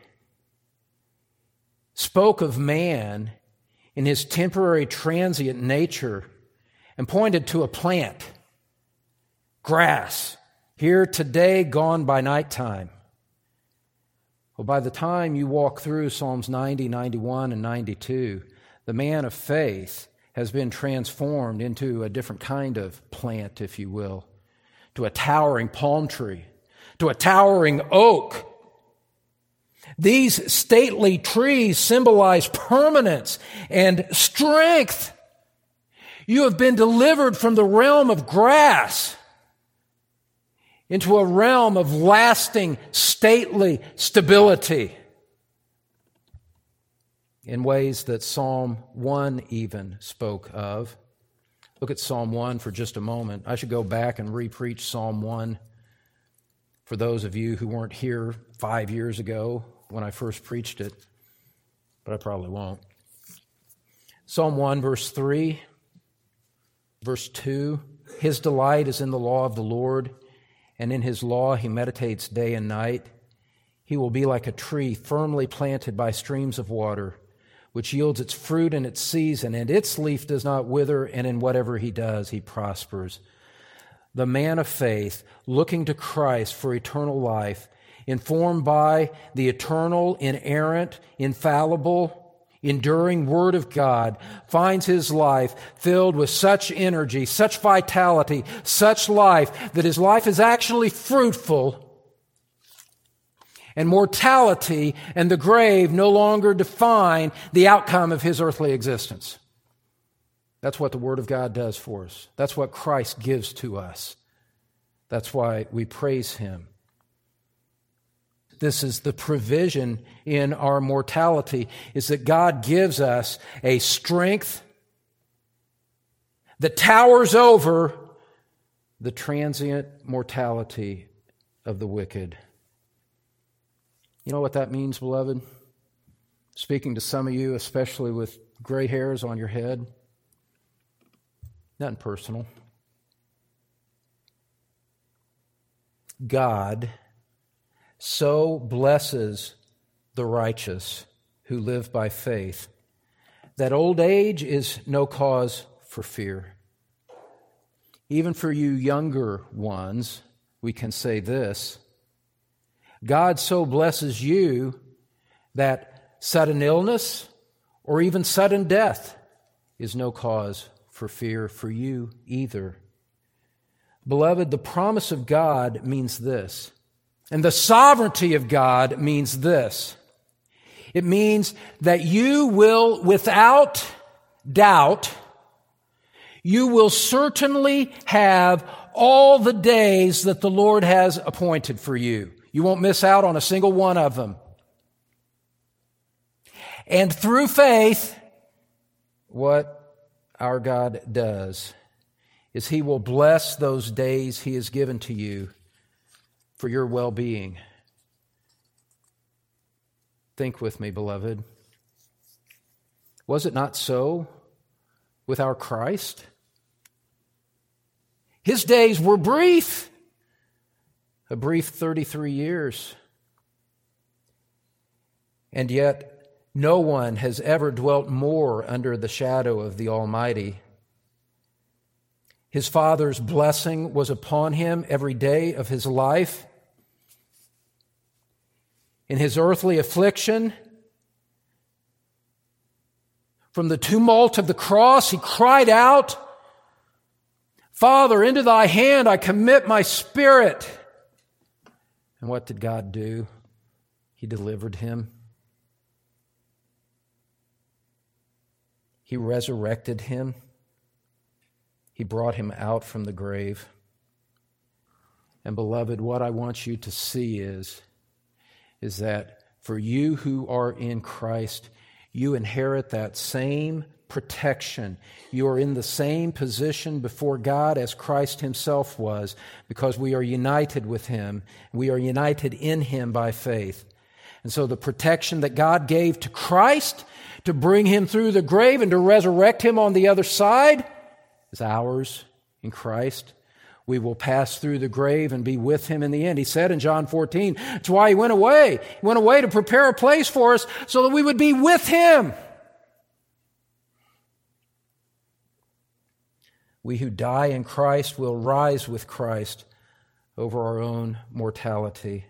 spoke of man in his temporary, transient nature and pointed to a plant, grass, here today, gone by nighttime. Well, by the time you walk through Psalms ninety, ninety-one, and ninety-two, the man of faith has been transformed into a different kind of plant, if you will, to a towering palm tree, to a towering oak. These stately trees symbolize permanence and strength. You have been delivered from the realm of grass into a realm of lasting, stately stability in ways that Psalm one even spoke of. Look at Psalm one for just a moment. I should go back and re-preach Psalm one for those of you who weren't here five years ago when I first preached it, but I probably won't. Psalm one, verse three, verse two, his delight is in the law of the Lord, and in his law he meditates day and night. He will be like a tree firmly planted by streams of water, which yields its fruit in its season, and its leaf does not wither, and in whatever he does, he prospers. The man of faith, looking to Christ for eternal life, informed by the eternal, inerrant, infallible, enduring Word of God, finds his life filled with such energy, such vitality, such life, that his life is actually fruitful, and mortality and the grave no longer define the outcome of his earthly existence. That's what the Word of God does for us. That's what Christ gives to us. That's why we praise Him. This is the provision in our mortality, is that God gives us a strength that towers over the transient mortality of the wicked. You know what that means, beloved? Speaking to some of you, especially with gray hairs on your head. Nothing personal. God so blesses the righteous who live by faith that old age is no cause for fear. Even for you younger ones, we can say this: God so blesses you that sudden illness or even sudden death is no cause for fear for you either. Beloved, the promise of God means this, and the sovereignty of God means this. It means that you will, without doubt, you will certainly have all the days that the Lord has appointed for you. You won't miss out on a single one of them. And through faith, what our God does is He will bless those days He has given to you for your well-being. Think with me, beloved. Was it not so with our Christ? His days were brief, a brief thirty-three years. And yet, no one has ever dwelt more under the shadow of the Almighty. His Father's blessing was upon him every day of his life. In his earthly affliction, from the tumult of the cross, he cried out, "Father, into thy hand I commit my spirit." And what did God do? He delivered him. He resurrected him. He brought him out from the grave. And beloved, what I want you to see is, is that for you who are in Christ, you inherit that same protection. You are in the same position before God as Christ Himself was, because we are united with Him. We are united in Him by faith. And so the protection that God gave to Christ to bring Him through the grave and to resurrect Him on the other side is ours in Christ. We will pass through the grave and be with Him in the end. He said in John fourteen, that's why He went away. He went away to prepare a place for us so that we would be with Him. We who die in Christ will rise with Christ over our own mortality.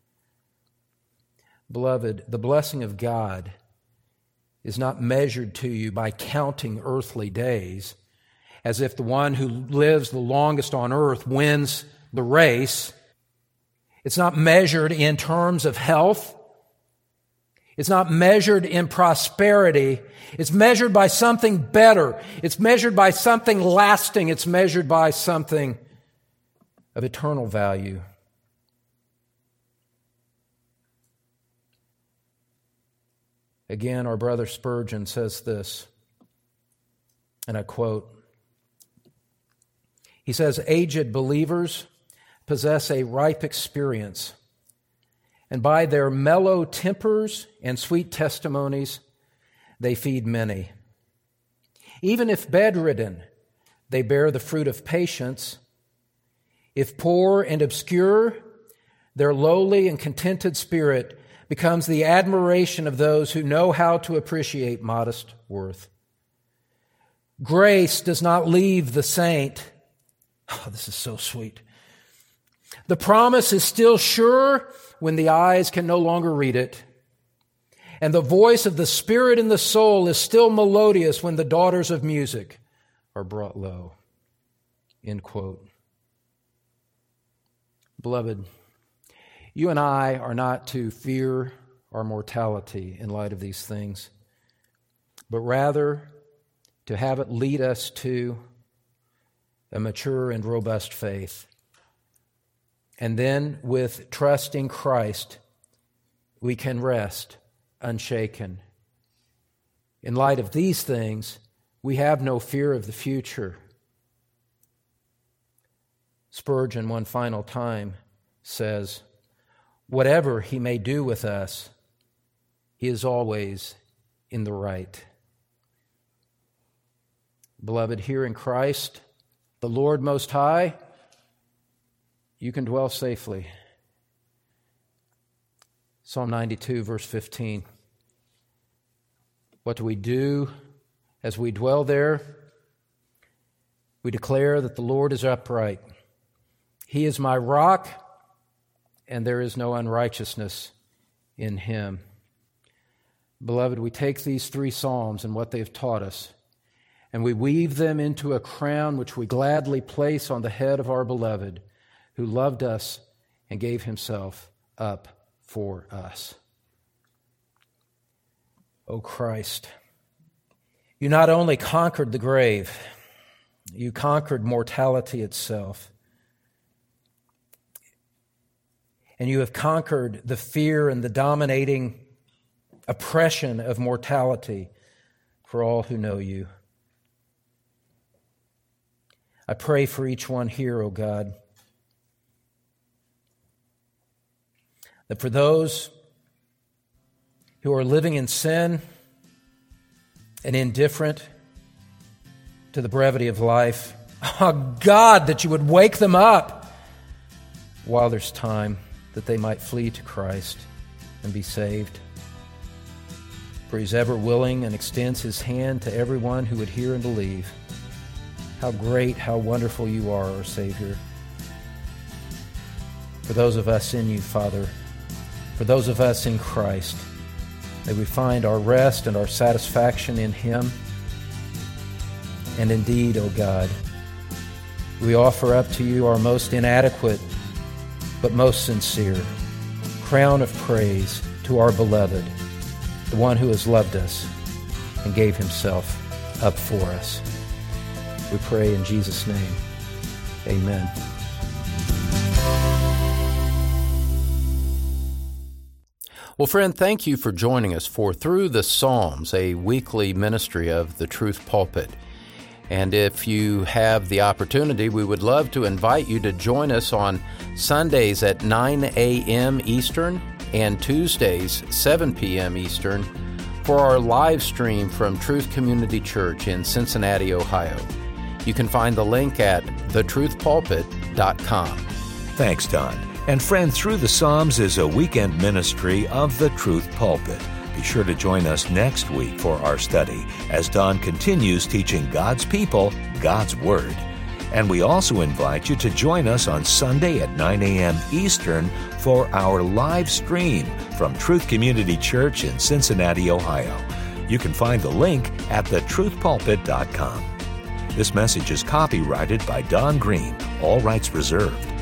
Beloved, the blessing of God is not measured to you by counting earthly days, as if the one who lives the longest on earth wins the race. It's not measured in terms of health. It's not measured in prosperity. It's measured by something better. It's measured by something lasting. It's measured by something of eternal value. Again, our brother Spurgeon says this, and I quote, he says, "Aged believers possess a ripe experience, and by their mellow tempers and sweet testimonies, they feed many. Even if bedridden, they bear the fruit of patience. If poor and obscure, their lowly and contented spirit becomes the admiration of those who know how to appreciate modest worth. Grace does not leave the saint." Oh, this is so sweet. "The promise is still sure when the eyes can no longer read it. And the voice of the Spirit in the soul is still melodious when the daughters of music are brought low." End quote. Beloved, you and I are not to fear our mortality in light of these things, but rather to have it lead us to a mature and robust faith, And then with trust in Christ, we can rest unshaken. In light of these things, we have no fear of the future. Spurgeon, one final time, says, "Whatever he may do with us, he is always in the right." Beloved, here in Christ, the Lord Most High, you can dwell safely. Psalm ninety-two, verse fifteen. What do we do as we dwell there? We declare that the Lord is upright. He is my rock, and there is no unrighteousness in him. Beloved, we take these three Psalms and what they've taught us, and we weave them into a crown which we gladly place on the head of our beloved, who loved us and gave himself up for us. O Christ, you not only conquered the grave, you conquered mortality itself. And you have conquered the fear and the dominating oppression of mortality for all who know you. I pray for each one here, O God, that for those who are living in sin and indifferent to the brevity of life, oh God, that you would wake them up while there's time, that they might flee to Christ and be saved. For he's ever willing and extends his hand to everyone who would hear and believe. How great, how wonderful you are, our Savior. For those of us in you, Father, for those of us in Christ, may we find our rest and our satisfaction in him. And indeed, O God, we offer up to you our most inadequate but most sincere crown of praise to our beloved, the one who has loved us and gave himself up for us. We pray in Jesus' name. Amen. Well, friend, thank you for joining us for Through the Psalms, a weekly ministry of the Truth Pulpit. And if you have the opportunity, we would love to invite you to join us on Sundays at nine a.m. Eastern and Tuesdays, seven p.m. Eastern, for our live stream from Truth Community Church in Cincinnati, Ohio. You can find the link at the truth pulpit dot com. Thanks, Don. And friend, Through the Psalms is a weekend ministry of the Truth Pulpit. Be sure to join us next week for our study as Don continues teaching God's people God's Word. And we also invite you to join us on Sunday at nine a.m. Eastern for our live stream from Truth Community Church in Cincinnati, Ohio. You can find the link at the truth pulpit dot com. This message is copyrighted by Don Green, all rights reserved.